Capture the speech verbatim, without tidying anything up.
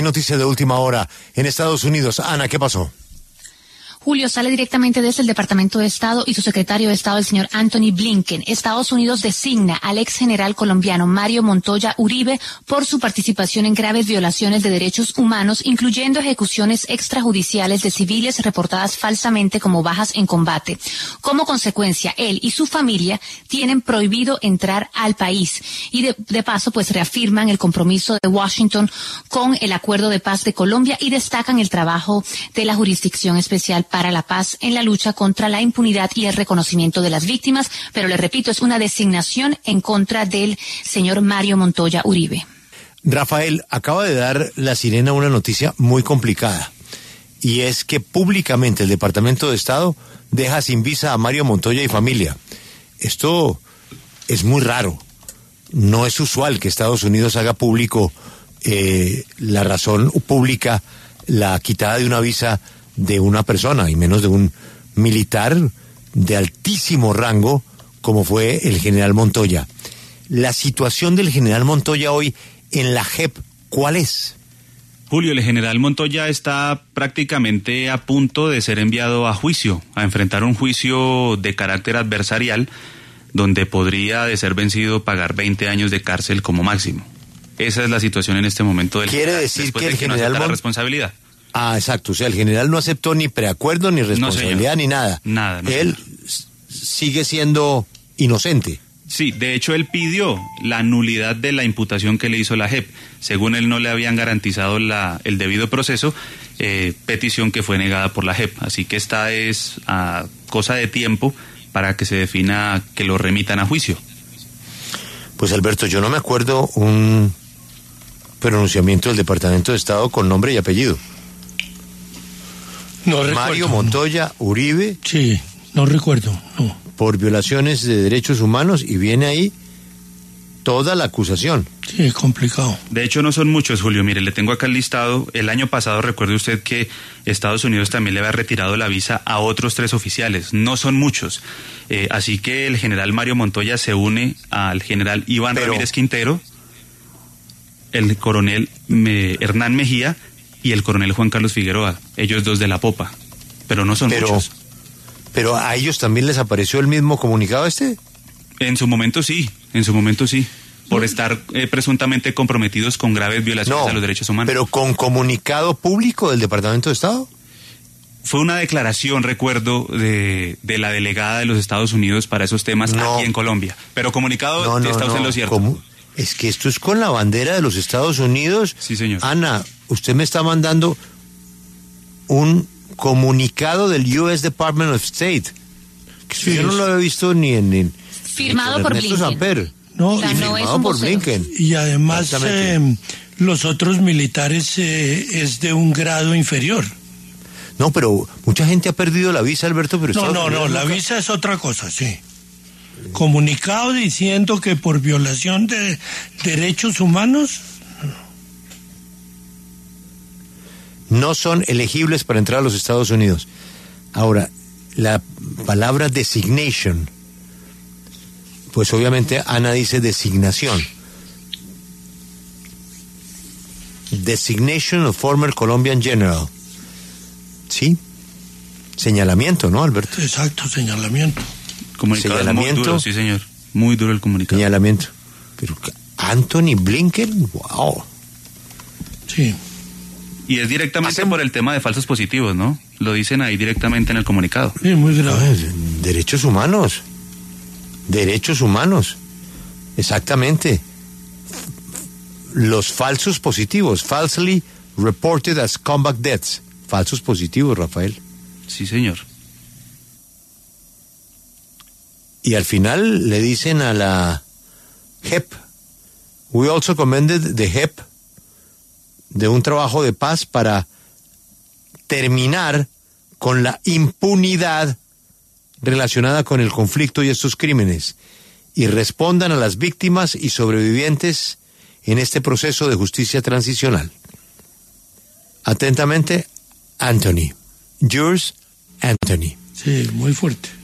Noticia de última hora en Estados Unidos. Ana, ¿qué pasó? Julio, sale directamente desde el Departamento de Estado y su secretario de Estado, el señor Anthony Blinken. Estados Unidos designa al ex general colombiano Mario Montoya Uribe por su participación en graves violaciones de derechos humanos, incluyendo ejecuciones extrajudiciales de civiles reportadas falsamente como bajas en combate. Como consecuencia, él y su familia tienen prohibido entrar al país. Y de, de paso, pues reafirman el compromiso de Washington con el Acuerdo de Paz de Colombia y destacan el trabajo de la Jurisdicción Especial para la Paz en la lucha contra la impunidad y el reconocimiento de las víctimas, pero le repito, es una designación en contra del señor Mario Montoya Uribe. Rafael, acaba de dar la sirena una noticia muy complicada, y es que públicamente el Departamento de Estado deja sin visa a Mario Montoya y familia. Esto es muy raro. No es usual que Estados Unidos haga público eh, la razón pública, la quitada de una visa de una persona, y menos de un militar de altísimo rango como fue el general Montoya. La situación del general Montoya hoy en la J E P, ¿cuál es? Julio, el general Montoya está prácticamente a punto de ser enviado a juicio, a enfrentar un juicio de carácter adversarial, donde podría, de ser vencido, pagar veinte años de cárcel como máximo. Esa es la situación en este momento del Quiere decir después que de el que no general acepta la Mon... responsabilidad. Ah, exacto. O sea, el general no aceptó ni preacuerdo, ni responsabilidad, no, ni nada. Nada. No, él señor. sigue siendo inocente. Sí, de hecho él pidió la nulidad de la imputación que le hizo la J E P. Según él no le habían garantizado la, el debido proceso, eh, petición que fue negada por la J E P. Así que esta es a cosa de tiempo para que se defina que lo remitan a juicio. Pues Alberto, yo no me acuerdo un pronunciamiento del Departamento de Estado con nombre y apellido. No recuerdo. Mario Montoya Uribe. Sí, no recuerdo, no. Por violaciones de derechos humanos, y viene ahí toda la acusación. Sí, es complicado. De hecho, no son muchos, Julio. Mire, le tengo acá el listado. El año pasado, recuerde usted que Estados Unidos también le había retirado la visa a otros tres oficiales. No son muchos. Eh, así que el general Mario Montoya se une al general Iván Pero... Ramírez Quintero, el coronel me, Hernán Mejía y el coronel Juan Carlos Figueroa. Ellos dos de la popa. Pero no son Pero... muchos. ¿Pero a ellos también les apareció el mismo comunicado este? En su momento sí, en su momento sí, por estar eh, presuntamente comprometidos con graves violaciones no, a los derechos humanos. ¿Pero con comunicado público del Departamento de Estado? Fue una declaración, recuerdo, de, de la delegada de los Estados Unidos para esos temas no. aquí en Colombia. Pero comunicado, no, no, está usted no. en lo cierto. ¿Cómo? Es que esto es con la bandera de los Estados Unidos. Sí, señor. Ana, usted me está mandando un comunicado del U S Department of State. Que sí, yo no lo había visto ni en... en firmado ni por Ernesto Blinken. Samper. No, o sea, y no firmado es por vocero. Blinken. Y además eh, los otros militares eh, es de un grado inferior. No, pero mucha gente ha perdido la visa, Alberto. Pero No, Estados no, no, Unidos la nunca... visa es otra cosa, sí. Comunicado diciendo que por violación de derechos humanos no son elegibles para entrar a los Estados Unidos. Ahora, la palabra designation, pues obviamente Ana dice designación. Designation of former Colombian general. ¿Sí? Señalamiento, ¿no, Alberto? Exacto, señalamiento. Comunicado Señalamiento. muy duro, sí, señor. Muy duro el comunicado. Señalamiento. Pero Anthony Blinken, wow. Sí. Y es directamente Hacen... por el tema de falsos positivos, ¿no? Lo dicen ahí directamente en el comunicado. Sí, muy grave. Derechos humanos. Derechos humanos. Exactamente. Los falsos positivos. Falsely reported as combat deaths. Falsos positivos, Rafael. Sí, señor. Y al final le dicen a la J E P, we also commended the J E P de un trabajo de paz para terminar con la impunidad relacionada con el conflicto y estos crímenes, y respondan a las víctimas y sobrevivientes en este proceso de justicia transicional. Atentamente, Anthony. Yours, Anthony. Sí, muy fuerte.